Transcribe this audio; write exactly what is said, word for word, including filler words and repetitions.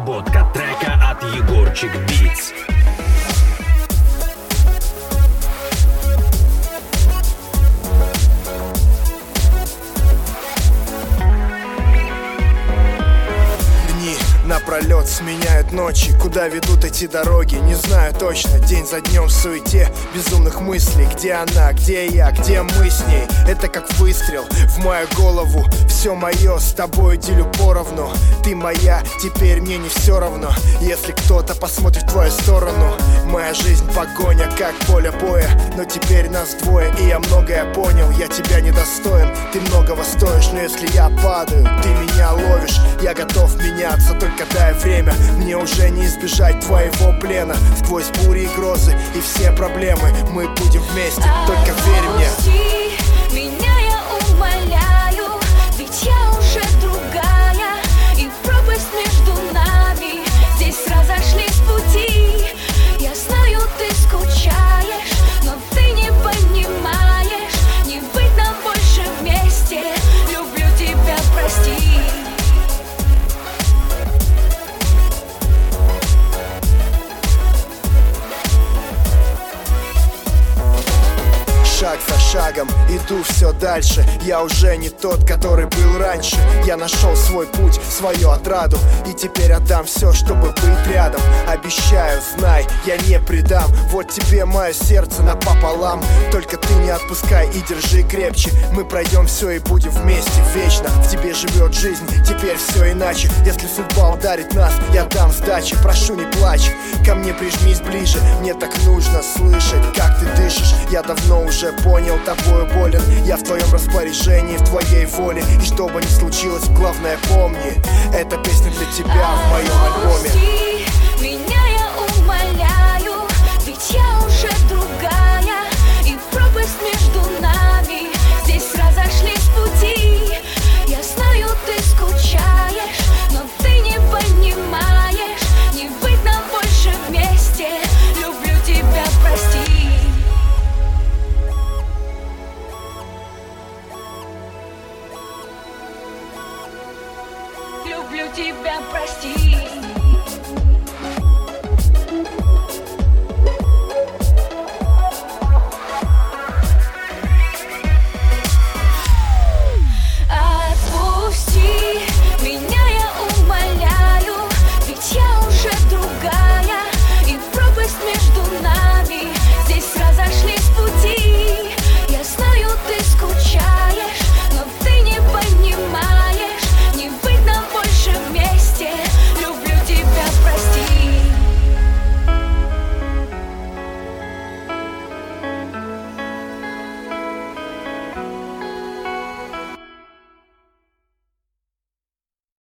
Обработка трека от Егорчик Битс. Напролет сменяют ночи, куда ведут эти дороги, не знаю точно. День за днем в суете безумных мыслей. Где она, где я, где мы с ней? Это как выстрел в мою голову. Все мое с тобой делю поровну. Ты моя, теперь мне не все равно, если кто-то посмотрит в твою сторону. Моя жизнь погоня, как поле боя, но теперь нас двое, и я многое понял. Я тебя недостоин, ты многого стоишь, но если я падаю, ты меня ловишь. Я готов меняться, только дай время. Мне уже не избежать твоего плена. Сквозь бури и грозы и все проблемы мы будем вместе, только верь мне. Отпусти меня, я умоляю, ведь я уже другая, и пропасть между нами, здесь разошлись пути. Я знаю, ты скучаешь, но ты не понимаешь, не быть нам больше вместе. Люблю тебя, прости. Шаг за шагом иду все дальше. Я уже не тот, который был раньше. Я нашел свой путь, свою отраду, и теперь отдам все, чтобы быть рядом. Обещаю, знай, я не предам. Вот тебе мое сердце напополам. Только ты не отпускай и держи крепче. Мы пройдем все и будем вместе вечно. В тебе живет жизнь, теперь все иначе. Если судьба ударит нас, я дам сдачи. Прошу, не плачь, ко мне прижмись ближе. Мне так нужно слышать, как ты дышишь. Я давно уже понял, тобою болен. Я в твоем распоряжении, в твоей воле. И что бы ни случилось, главное помни, эта песня для тебя в моем альбоме. Отпусти меня, я умоляю, ведь я уже другая, и пропасть между нами, здесь разошлись пути. Я знаю, ты скучаешь, но ты не понимаешь, не быть нам больше вместе. Люблю тебя, прости. Люблю тебя, прости.